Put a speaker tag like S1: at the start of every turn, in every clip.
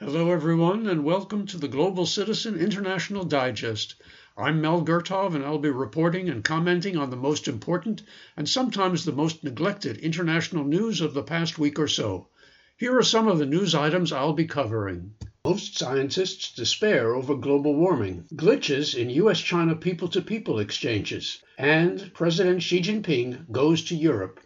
S1: Hello, everyone, and welcome to the Global Citizen International Digest. I'm Mel Gertov, and I'll be reporting and commenting on the most important and sometimes the most neglected international news of the past week or so. Here are some of the news items I'll be covering. Most scientists despair over global warming, glitches in U.S.-China people-to-people exchanges, and President Xi Jinping goes to Europe.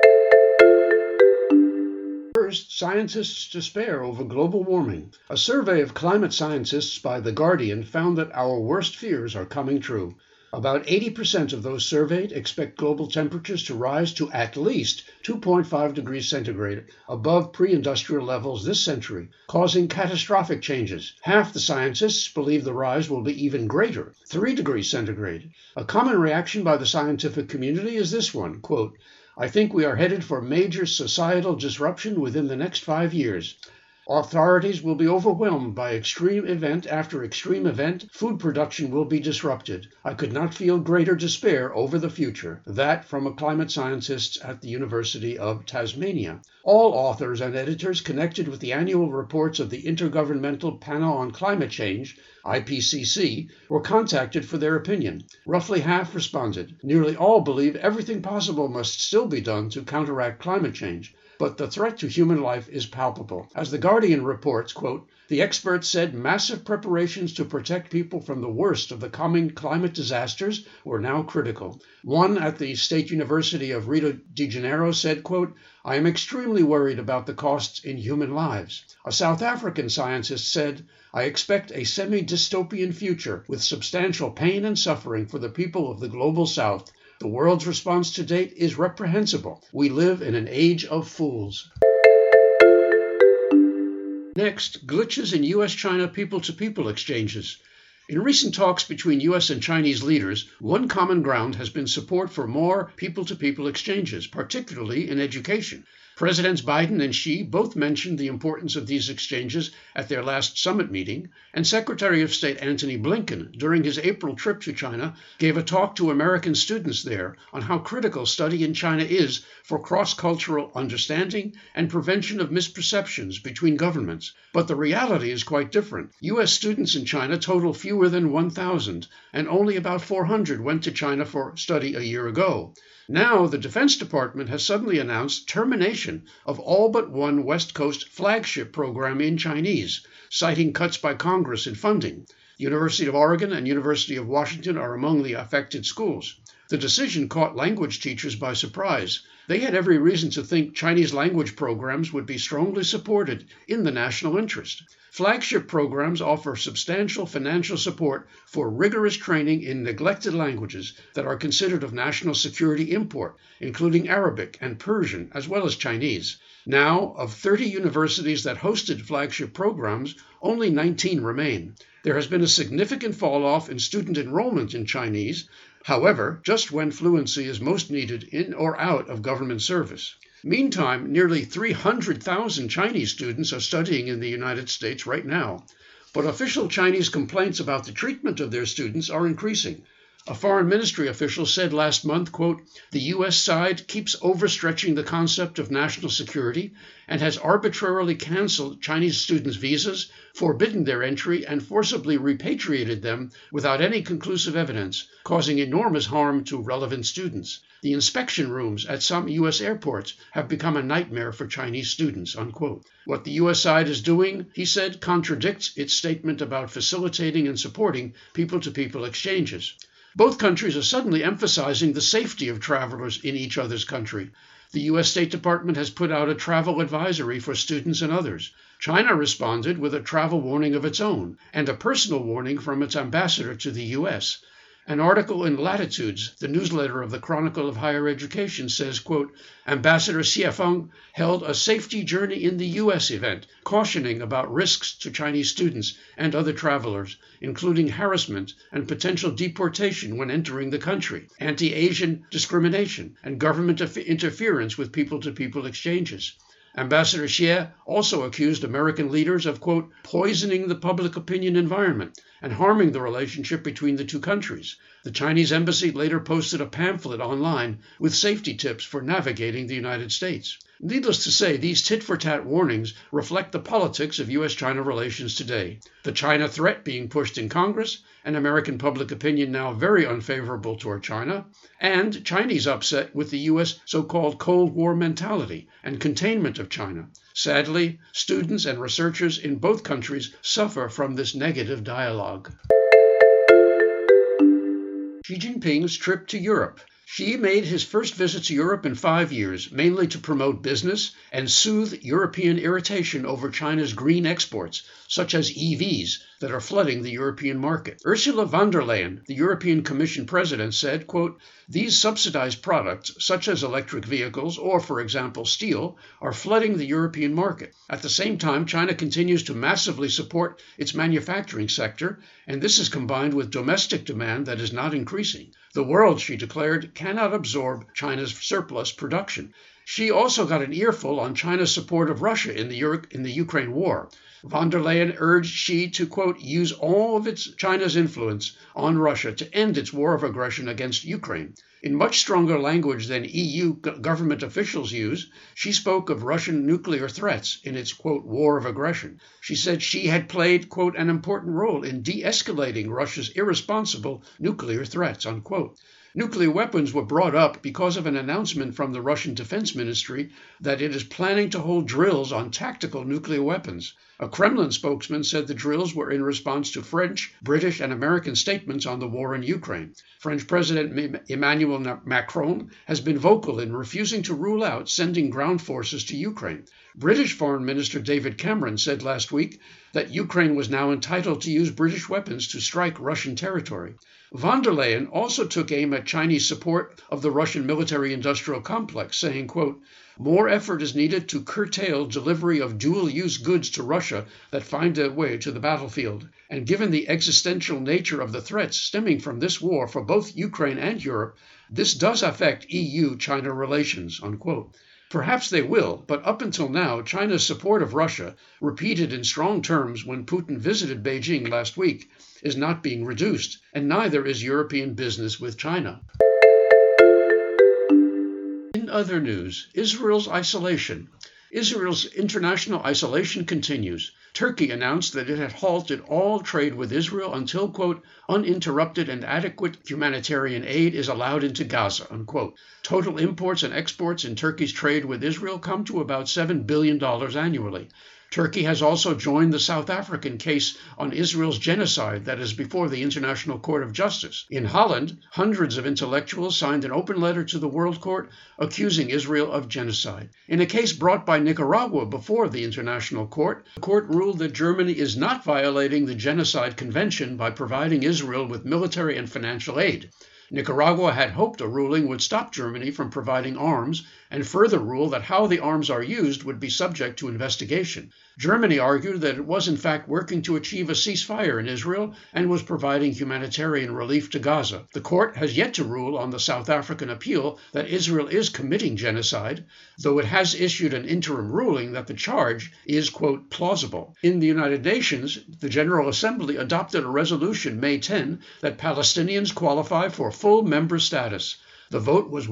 S1: First, scientists despair over global warming. A survey of climate scientists by The Guardian found that our worst fears are coming true. About 80% of those surveyed expect global temperatures to rise to at least 2.5 degrees centigrade above pre-industrial levels this century, causing catastrophic changes. Half the scientists believe the rise will be even greater, 3 degrees centigrade. A common reaction by the scientific community is this one, quote, "I think we are headed for major societal disruption within the next 5 years. Authorities will be overwhelmed by extreme event after extreme event. Food production will be disrupted. I could not feel greater despair over the future." That from a climate scientist at the University of Tasmania. All authors and editors connected with the annual reports of the Intergovernmental Panel on Climate Change, IPCC, were contacted for their opinion. Roughly half responded. Nearly all believe everything possible must still be done to counteract climate change. But the threat to human life is palpable. As The Guardian reports, quote, "The experts said massive preparations to protect people from the worst of the coming climate disasters were now critical." One at the State University of Rio de Janeiro said, quote, "I am extremely worried about the costs in human lives." A South African scientist said, "I expect a semi-dystopian future with substantial pain and suffering for the people of the global South. The world's response to date is reprehensible. We live in an age of fools." Next, glitches in U.S.-China people-to-people exchanges. In recent talks between U.S. and Chinese leaders, one common ground has been support for more people-to-people exchanges, particularly in education. Presidents Biden and Xi both mentioned the importance of these exchanges at their last summit meeting, and Secretary of State Antony Blinken, during his April trip to China, gave a talk to American students there on how critical study in China is for cross-cultural understanding and prevention of misperceptions between governments. But the reality is quite different. U.S. students in China total fewer than 1,000, and only about 400 went to China for study a year ago. Now, the Defense Department has suddenly announced termination of all but one West Coast flagship program in Chinese, citing cuts by Congress in funding. University of Oregon and University of Washington are among the affected schools. The decision caught language teachers by surprise. They had every reason to think Chinese language programs would be strongly supported in the national interest. Flagship programs offer substantial financial support for rigorous training in neglected languages that are considered of national security import, including Arabic and Persian, as well as Chinese. Now, of 30 universities that hosted flagship programs, only 19 remain. There has been a significant fall-off in student enrollment in Chinese, however, just when fluency is most needed in or out of government service. Meantime, nearly 300,000 Chinese students are studying in the United States right now, but official Chinese complaints about the treatment of their students are increasing. A foreign ministry official said last month, quote, "The U.S. side keeps overstretching the concept of national security and has arbitrarily canceled Chinese students' visas, forbidden their entry, and forcibly repatriated them without any conclusive evidence, causing enormous harm to relevant students. The inspection rooms at some U.S. airports have become a nightmare for Chinese students," unquote. What the U.S. side is doing, he said, contradicts its statement about facilitating and supporting people-to-people exchanges. Both countries are suddenly emphasizing the safety of travelers in each other's country. The U.S. State Department has put out a travel advisory for students and others. China responded with a travel warning of its own and a personal warning from its ambassador to the U.S. An article in Latitudes, the newsletter of the Chronicle of Higher Education, says, quote, "Ambassador Xie Feng held a safety journey in the U.S. event, cautioning about risks to Chinese students and other travelers, including harassment and potential deportation when entering the country, anti-Asian discrimination, and government interference with people-to-people exchanges." Ambassador Xie also accused American leaders of, quote, "poisoning the public opinion environment and harming the relationship between the two countries." The Chinese embassy later posted a pamphlet online with safety tips for navigating the United States. Needless to say, these tit-for-tat warnings reflect the politics of U.S.-China relations today. The China threat being pushed in Congress, and American public opinion now very unfavorable toward China, and Chinese upset with the U.S. so-called Cold War mentality and containment of China. Sadly, students and researchers in both countries suffer from this negative dialogue. Xi Jinping's trip to Europe. Xi made his first visit to Europe in 5 years, mainly to promote business and soothe European irritation over China's green exports, such as EVs, that are flooding the European market. Ursula von der Leyen, the European Commission president, said, quote, "These subsidized products, such as electric vehicles or, for example, steel, are flooding the European market. At the same time, China continues to massively support its manufacturing sector, and this is combined with domestic demand that is not increasing. The world," she declared, "cannot absorb China's surplus production." She also got an earful on China's support of Russia in the Ukraine war. Von der Leyen urged Xi to, quote, "use all of China's influence on Russia to end its war of aggression against Ukraine." In much stronger language than EU government officials use, she spoke of Russian nuclear threats in its, quote, war of aggression. She said Xi had played, quote, "an important role in de-escalating Russia's irresponsible nuclear threats," unquote. Nuclear weapons were brought up because of an announcement from the Russian Defense Ministry that it is planning to hold drills on tactical nuclear weapons. A Kremlin spokesman said the drills were in response to French, British, and American statements on the war in Ukraine. French President Emmanuel Macron has been vocal in refusing to rule out sending ground forces to Ukraine. British Foreign Minister David Cameron said last week that Ukraine was now entitled to use British weapons to strike Russian territory. Von der Leyen also took aim at Chinese support of the Russian military-industrial complex, saying, quote, "More effort is needed to curtail delivery of dual-use goods to Russia that find their way to the battlefield. And given the existential nature of the threats stemming from this war for both Ukraine and Europe, this does affect EU-China relations," unquote. Perhaps they will, but up until now, China's support of Russia, repeated in strong terms when Putin visited Beijing last week, is not being reduced, and neither is European business with China. In other news, Israel's isolation. Israel's international isolation continues. Turkey announced that it had halted all trade with Israel until, quote, "uninterrupted and adequate humanitarian aid is allowed into Gaza," unquote. Total imports and exports in Turkey's trade with Israel come to about $7 billion annually. Turkey has also joined the South African case on Israel's genocide that is before the International Court of Justice. In Holland, hundreds of intellectuals signed an open letter to the World Court accusing Israel of genocide. In a case brought by Nicaragua before the International Court, the court ruled that Germany is not violating the Genocide Convention by providing Israel with military and financial aid. Nicaragua had hoped a ruling would stop Germany from providing arms and further rule that how the arms are used would be subject to investigation. Germany argued that it was in fact working to achieve a ceasefire in Israel and was providing humanitarian relief to Gaza. The court has yet to rule on the South African appeal that Israel is committing genocide, though it has issued an interim ruling that the charge is, quote, plausible. In the United Nations, the General Assembly adopted a resolution May 10 that Palestinians qualify for full member status. The vote was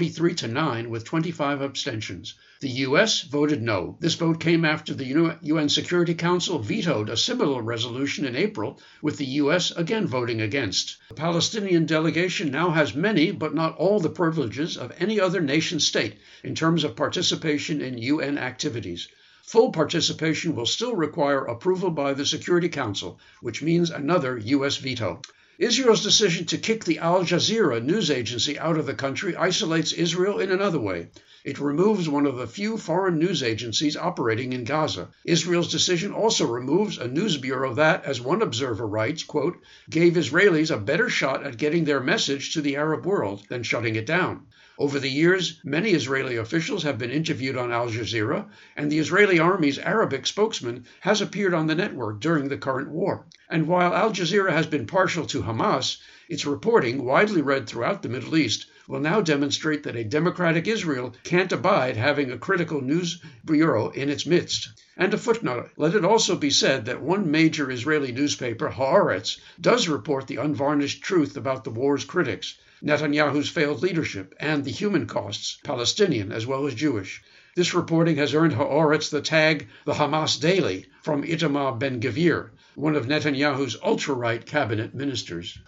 S1: 143-9 with 25 abstentions. The U.S. voted no. This vote came after the UN Security Council vetoed a similar resolution in April, with the U.S. again voting against. The Palestinian delegation now has many, but not all, the privileges of any other nation-state in terms of participation in UN activities. Full participation will still require approval by the Security Council, which means another U.S. veto. Israel's decision to kick the Al Jazeera news agency out of the country isolates Israel in another way. It removes one of the few foreign news agencies operating in Gaza. Israel's decision also removes a news bureau that, as one observer writes, quote, "gave Israelis a better shot at getting their message to the Arab world than shutting it down." Over the years, many Israeli officials have been interviewed on Al Jazeera, and the Israeli army's Arabic spokesman has appeared on the network during the current war. And while Al Jazeera has been partial to Hamas, its reporting, widely read throughout the Middle East, will now demonstrate that a democratic Israel can't abide having a critical news bureau in its midst. And a footnote, let it also be said that one major Israeli newspaper, Haaretz, does report the unvarnished truth about the war's critics, Netanyahu's failed leadership, and the human costs, Palestinian as well as Jewish. This reporting has earned Haaretz the tag "the Hamas Daily" from Itamar Ben-Gvir, one of Netanyahu's ultra-right cabinet ministers.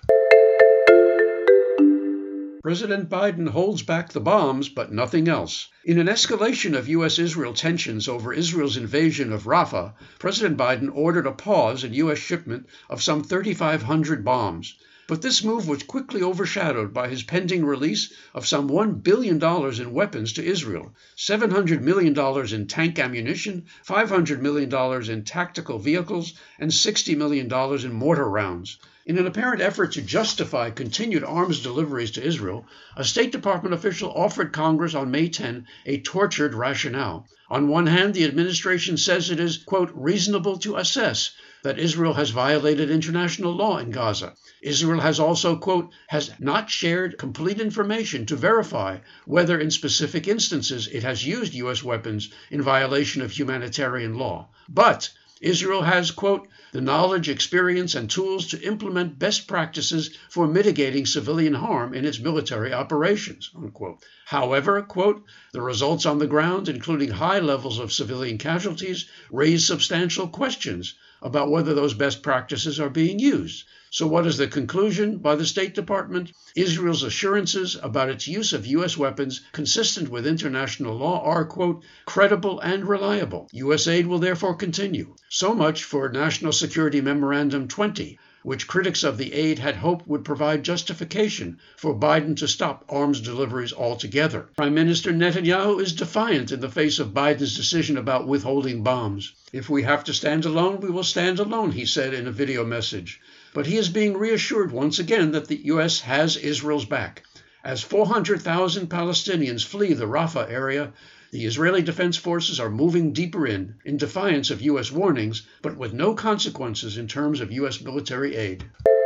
S1: President Biden holds back the bombs, but nothing else. In an escalation of U.S.-Israel tensions over Israel's invasion of Rafah, President Biden ordered a pause in U.S. shipment of some 3,500 bombs. But this move was quickly overshadowed by his pending release of some $1 billion in weapons to Israel, $700 million in tank ammunition, $500 million in tactical vehicles, and $60 million in mortar rounds. In an apparent effort to justify continued arms deliveries to Israel, a State Department official offered Congress on May 10 a tortured rationale. On one hand, the administration says it is, quote, reasonable to assess that Israel has violated international law in Gaza. Israel has also, quote, has not shared complete information to verify whether in specific instances it has used U.S. weapons in violation of humanitarian law. But Israel has, quote, the knowledge, experience, and tools to implement best practices for mitigating civilian harm in its military operations, unquote. However, quote, the results on the ground, including high levels of civilian casualties, raise substantial questions about whether those best practices are being used. So what is the conclusion by the State Department? Israel's assurances about its use of U.S. weapons consistent with international law are, quote, credible and reliable. U.S. aid will therefore continue. So much for National Security Memorandum 20, which critics of the aid had hoped would provide justification for Biden to stop arms deliveries altogether. Prime Minister Netanyahu is defiant in the face of Biden's decision about withholding bombs. If we have to stand alone, we will stand alone, he said in a video message. But he is being reassured once again that the U.S. has Israel's back. As 400,000 Palestinians flee the Rafah area, the Israeli Defense Forces are moving deeper in defiance of U.S. warnings, but with no consequences in terms of U.S. military aid.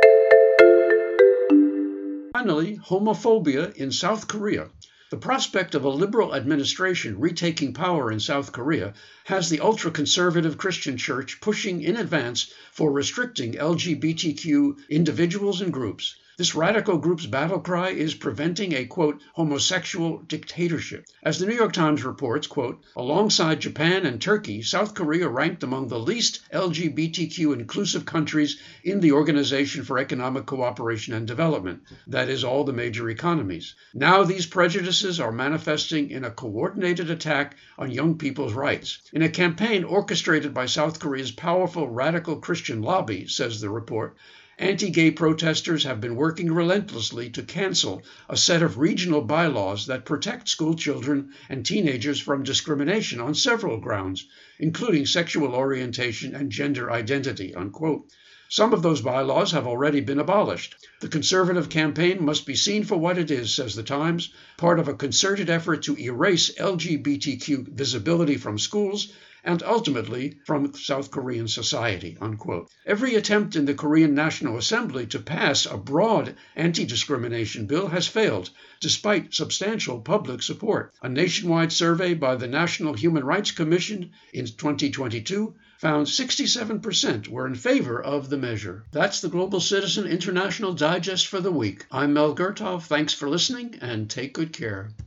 S1: Finally, homophobia in South Korea. The prospect of a liberal administration retaking power in South Korea has the ultra-conservative Christian church pushing in advance for restricting LGBTQ individuals and groups. This radical group's battle cry is preventing a, quote, homosexual dictatorship. As the New York Times reports, quote, alongside Japan and Turkey, South Korea ranked among the least LGBTQ inclusive countries in the Organization for Economic Cooperation and Development, that is, all the major economies. Now these prejudices are manifesting in a coordinated attack on young people's rights. In a campaign orchestrated by South Korea's powerful radical Christian lobby, says the report, anti-gay protesters have been working relentlessly to cancel a set of regional bylaws that protect school children and teenagers from discrimination on several grounds, including sexual orientation and gender identity, unquote. Some of those bylaws have already been abolished. The conservative campaign must be seen for what it is, says the Times, part of a concerted effort to erase LGBTQ visibility from schools and ultimately from South Korean society, unquote. Every attempt in the Korean National Assembly to pass a broad anti-discrimination bill has failed, despite substantial public support. A nationwide survey by the National Human Rights Commission in 2022 found 67% were in favor of the measure. That's the Global Citizen International Digest for the week. I'm Mel Gertov. Thanks for listening, and take good care.